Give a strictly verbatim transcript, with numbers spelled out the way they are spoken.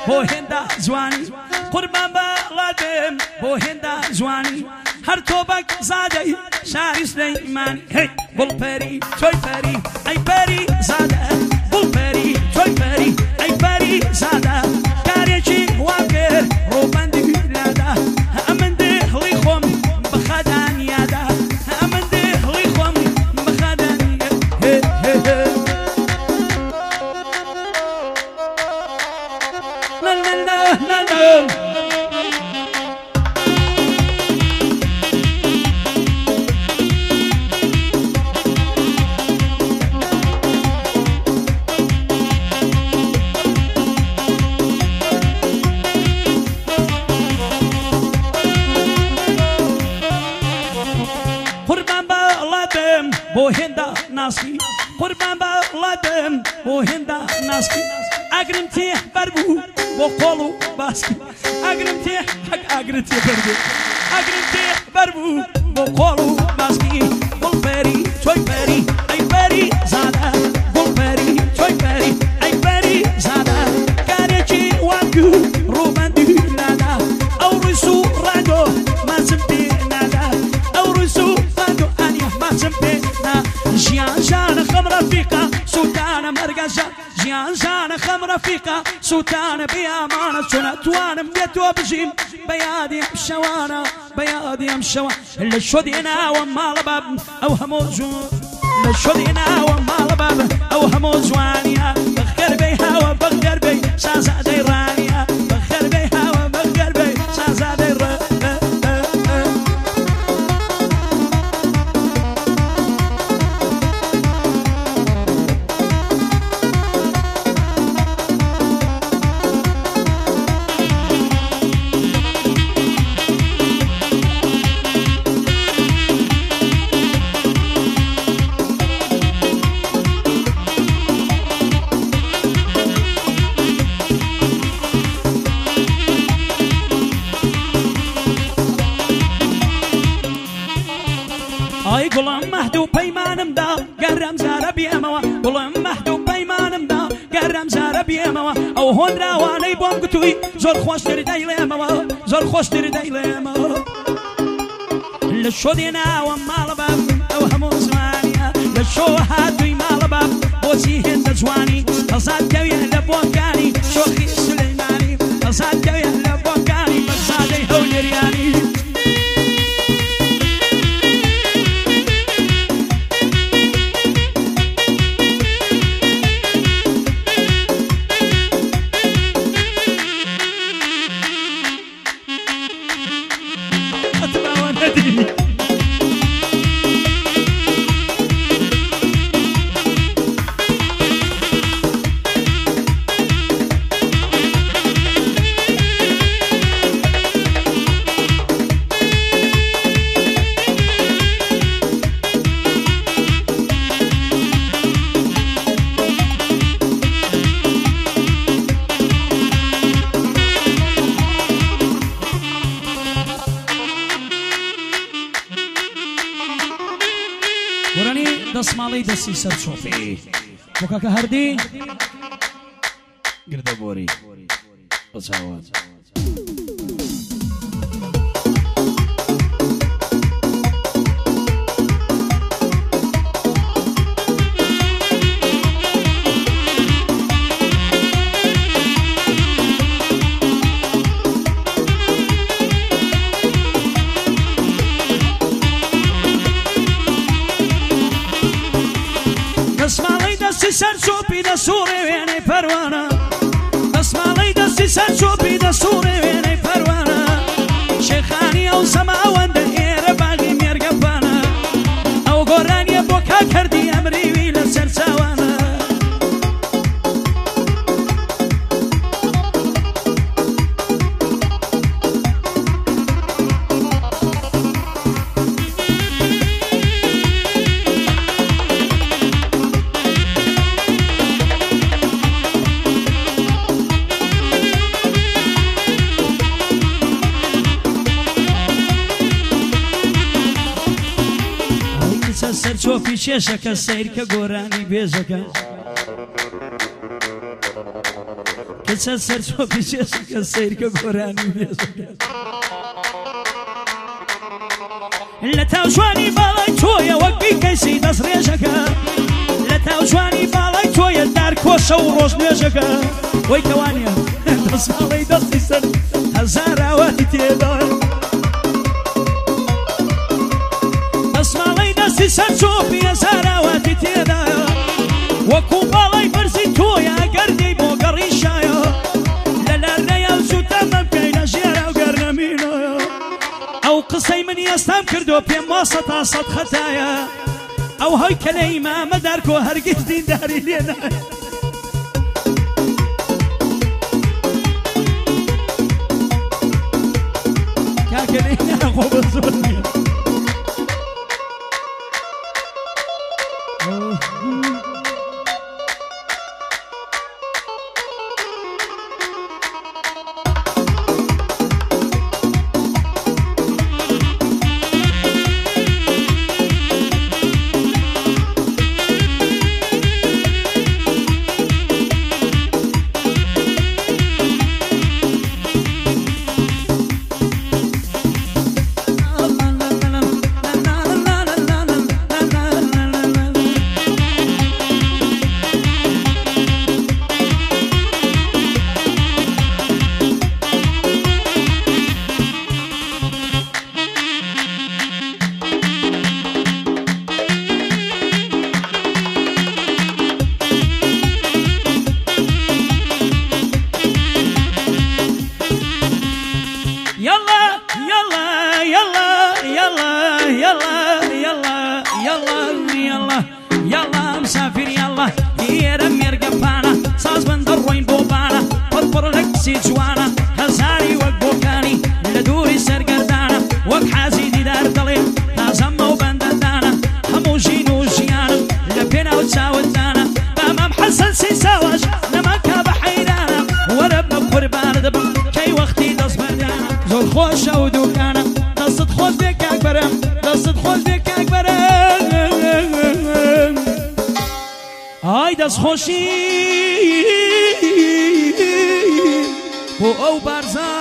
بۆ هێندا جوانی قوربان بەڵاتێم بۆ هێندا جوانی هەر تۆبەک زادەی شاری سلەیمانی هەی گوڵپەری تۆی پەری ئەی پەری زادە گوڵپەری تۆی پەری ئەی پەری زادە کارێکی وا کرد ڕۆبەندی لادا ئەمن دڵی خۆم بەخەدانیادا ئەمن دڵی خۆم بەخەدانیە هێ هێ هێ لا لا لا لا لا بۆ هێندا ناسکی قوربان بەڵاتێم بۆ هێندا ناسکی ئاگرم تێ بەربوو بۆ قۆڵ و باسکی ئاگرم تێ حەق ئاگرت تێ بەربوو ئاگرم تێ بەربوو بۆ قۆڵ و باسکی گوڵپەری تۆی پەری ئەی پەری زادە گوڵپەری تۆی پەری ئەی پەری زادە کارێکی وا کرد ڕووبەندی لادا ئەو ڕووی سوڕاندۆ ماچم پێ نادا ئەو ڕووی سوڕاندۆ ئانیە ماچم پێ ژیان ژانە خەم ڕەفیقە سووتانە مەرگەژە ژیان ژانە خەم ڕەفیقە سووتانە بێئامانە چۆن ئەتوانم بێ تۆ بژیم بە یادی ئەم شەوانە بە یادی ئەم شەوە لە شۆ دێناوە ماڵە باب ئەو هەموو جوان لە شۆ دێناوە ماڵە باب ئەو هەموو جوانیە بەخەربەی هاوە بەخەربەی شازادەی ڕانیە بەخەربەی هاوە بەخەربەی شازادەی ڕە ئای گوڵم مەحدوو پەیمانمدا گەرەم جارە بێمەوە گوڵم مەحدوو پەیمانمدا گەرەم جارە بێمەوە ئەو هۆنراوانەی بۆم گوتووی زۆر خۆشتر دەیڵێمەوە زۆر خۆشتر دەیڵێمەوە لە شۆ دێناوە ماڵە باب ئەو هەموو زمانیە لە شۆ هاتووی ماڵە باب بۆچی هێندە جوانی هەزار کەوێ لە بۆکانی شۆخی سولەیمانی هەزار کەوێ لە بۆکانی بەزادەی هەولێریانی دەسماڵەی دەستی سەر چۆپی بۆ کاکە هەردی گردە بۆری بە چاوان دەسماڵەی دەستی سەر چۆپی دەسوڕێ وێنەی پەروانە دەسماڵەی دەستی سەر چۆپی دەسوڕێ وێنەی پەروانە شێخانی ئەو زەماوەندە ئێرە باغی مێرگەپانە ئەو گۆرانیە بۆ کاکەردی ئەمریوی لە سەر چاوانە سەر چۆپی چێشەکە سیر کە گۆرانی بێژەکە کە بچە سەر چۆپی چێشەکە سەیرکە گۆرانی مێژەکە لە تاو جوانی باڵای تۆیە وەک بیکەیسی دەست ڕێژەکە لە تاو جوانی باڵای تۆیە دار کۆشە و ڕۆژ نوێژەکە وەی کەوانە دەست باڵی دەستی سەر هەزار ئاواتی تێدایە دەست باڵی دەستی سەر چۆپی هەزار ئاواتی تێدایە وەکو باڵای بەرزی تۆیە گەردەی بۆ گەڕی شایە لە لارنەیە و زووتە مەمکەی لە ژێرە و گەرنەمینەیە ئەو قسەی منی ئێستام کردو پێم واسە تا سەد خەتایە ئەو هەی کە لە ئیمامە دارکۆ هەرگیز دینداری لێ نایە کاکە لەی ناخۆ بە زۆر نییە دەستخۆشی بۆ ئەو بارزان